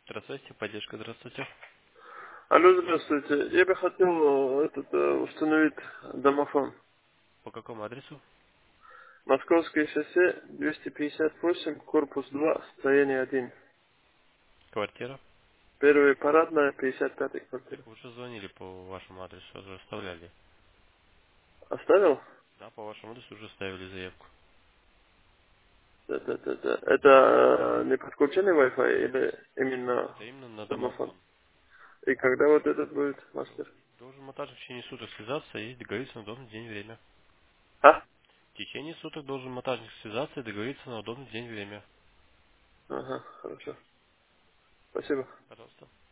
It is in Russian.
Здравствуйте, поддержка, здравствуйте. Алло, здравствуйте. Я бы хотел установить домофон. По какому адресу? Московское шоссе 258, корпус 2, строение 1. Квартира. Первая парадная, 55-й квартира. Вы уже звонили по вашему адресу, уже оставляли. Оставил? Да, по вашему адресу уже ставили заявку. Да. Это не подключенный Wi-Fi или именно Это именно на домофон? домофон. И когда вот этот будет, мастер? Должен монтажник в течение суток связаться и договориться на удобный день и время. А? В течение суток должен монтажник связаться и договориться на удобный день и время. Ага, хорошо. Спасибо. Пожалуйста.